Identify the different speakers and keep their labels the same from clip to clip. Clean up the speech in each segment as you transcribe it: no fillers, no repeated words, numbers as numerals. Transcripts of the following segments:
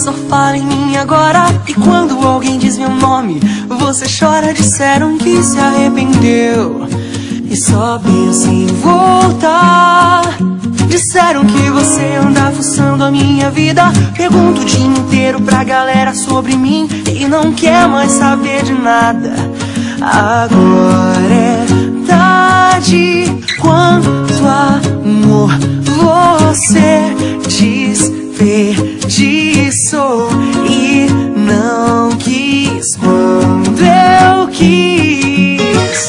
Speaker 1: só fala em mim agora. E quando alguém diz meu nome, você chora. Disseram que se arrependeu e só pensa em voltar. Disseram que você anda fuçando a minha vida. Pergunto o dia inteiro pra galera sobre mim e não quer mais saber de nada. Agora é tarde. Quanto amor você desperdiçou e não quis quando eu quis.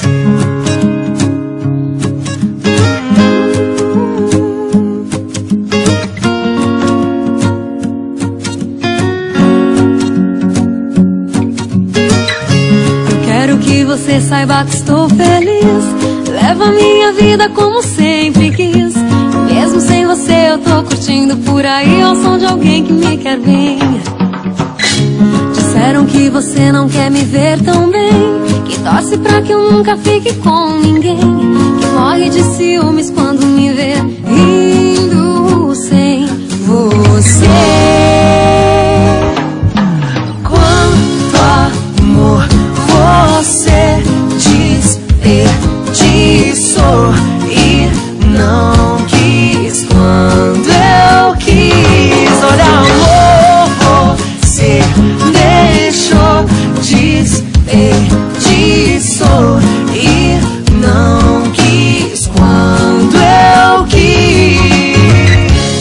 Speaker 2: Eu quero que você saiba que estou feliz. Leva minha vida como sempre quis. Mesmo sem você eu tô curtindo por aí ao som de alguém que me quer bem. Disseram que você não quer me ver tão bem, que torce pra que eu nunca fique com ninguém, que morre de ciúmes quando me vê indo sem você.
Speaker 1: Quanto amor você desperdiçou e não quis quando eu quis. Olha, amor, você deixou, desperdiçou e não quis quando eu quis.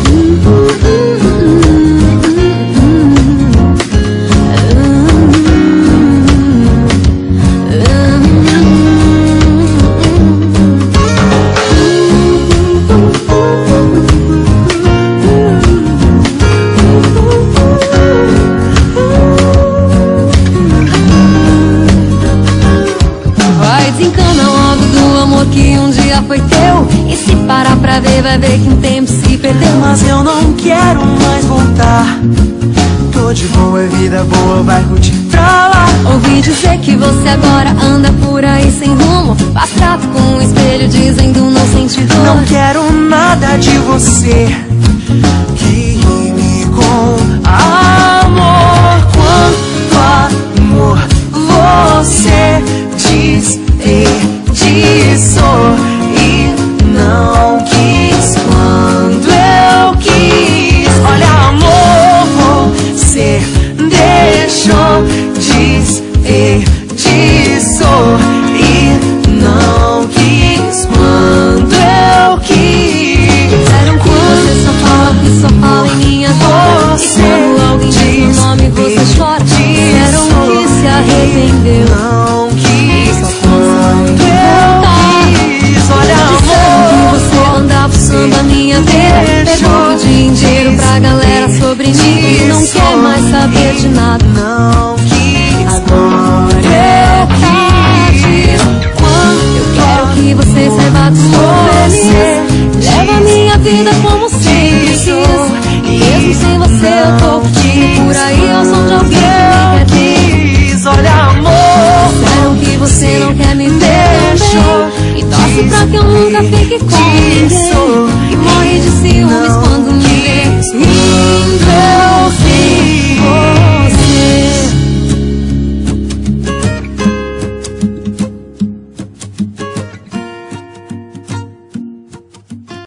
Speaker 2: Que um dia foi teu, e se parar pra ver vai ver que um tempo se perdeu.
Speaker 1: Mas eu não quero mais voltar. Tô de boa, vida boa, vai curtir pra lá.
Speaker 2: Ouvi dizer que você agora anda por aí sem rumo, faz trato com o espelho dizendo não sente dor.
Speaker 1: Não quero nada de você, guie-me com amor. Quanto amor você desperdiçou e não quis quando eu quis. Olha, amor, você deixou, desperdiçou e não quis quando eu quis.
Speaker 2: Disseram que você só fala, que só fala em minha dor, e quando alguém diz meu nome você chora. Disseram que se arrependeu,
Speaker 1: não quis quando eu quis. Olha,
Speaker 2: disseram que você anda fuçando a minha vida. Pergunta o dia inteiro pra galera sobre mim e não quer mais saber de nada.
Speaker 1: não quis
Speaker 2: Agora é tarde. Eu quero que você saiba que estou feliz. Leva minha vida como sempre quis. Mesmo sem você eu tô curtindo por aí ao som de alguém que me quer bem.
Speaker 1: Olha, amor,
Speaker 2: Disseram que você não quer me ver tão bem, e torce pra que eu nunca fique com ninguém,